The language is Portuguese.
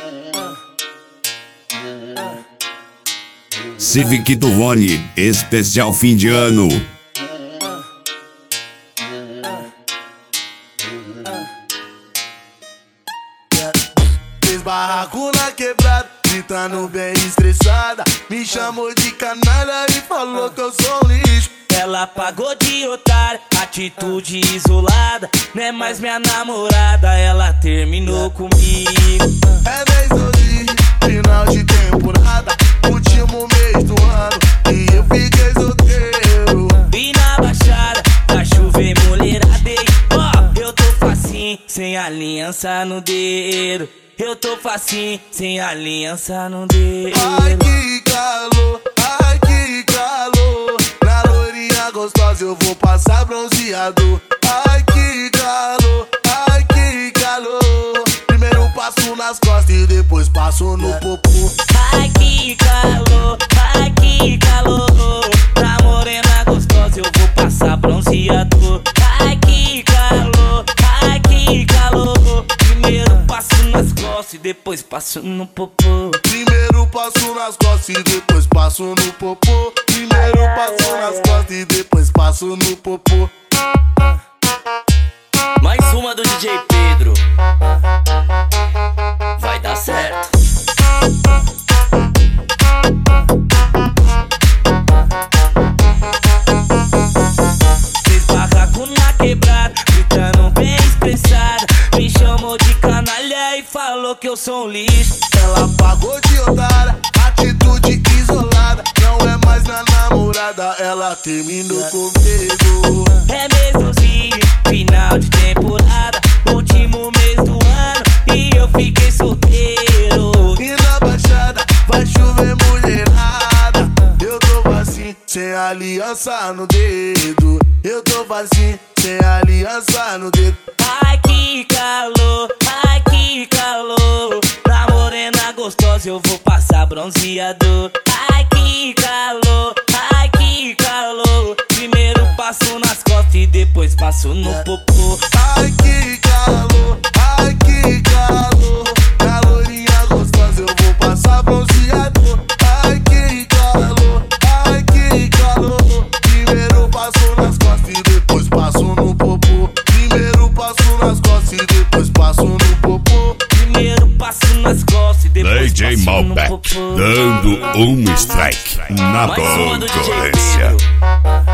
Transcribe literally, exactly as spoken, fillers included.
Civic Tuvone, especial fim de ano. Fez barraco na quebrada, gritando bem estressada. Me chamou de canalha e falou que eu sou um lixo. Ela pagou de otária, atitude isolada. Não é mais minha namorada, ela terminou comigo. É mês hoje, final de temporada, último mês do ano, e eu fiquei solteiro. E na baixada, vai chover mulherada. Ó, oh, eu tô facinho, sem aliança no dedo. Eu tô facinho, sem aliança no dedo. Ai que calor, ai que calor. Na loirinha gostosa eu vou passar bronzeado. Ai que calor, ai que calor. Primeiro passo nas costas e depois passo no popô. Ai que calor, ai que calor. Na morena gostosa eu vou passar bronzeado. Ai que calor, ai que calor. Primeiro passo nas costas e depois passo no popô. Primeiro passo nas costas e depois passo no popô. Primeiro passo nas costas e depois passo no popô. Mais uma do D J Pedro. Vai dar certo. Fez barraco na quebrada, gritando bem expressada. Me chamou de canalha e falou que eu sou um lixo. Ela pagou de otária, atitude isolada. Não é mais minha namorada, ela terminou comigo. É mesmozinho, final de temporada, último mês do ano, e eu fiquei solteiro. E na baixada vai chover mulherada. Eu tô vazio, sem aliança no dedo. Eu tô vazio, sem aliança no dedo. Ai que calor, ai que calor. Na morena gostosa eu vou passar bronzeado. Ai que calor, ai que calor. Primeiro passo nas costas e depois passo no popô. Ai que calor, ai que calor. Na loirinha gostosa eu vou passar bronzeado. Ai que calor, ai que calor. Primeiro passo nas costas e depois passo no popô. Primeiro passo nas costas e depois passo no popô. Primeiro passo nas costas e depois D J passo no Malbec, popô. dando um strike na Mais uma do D J concorrência. Pedro.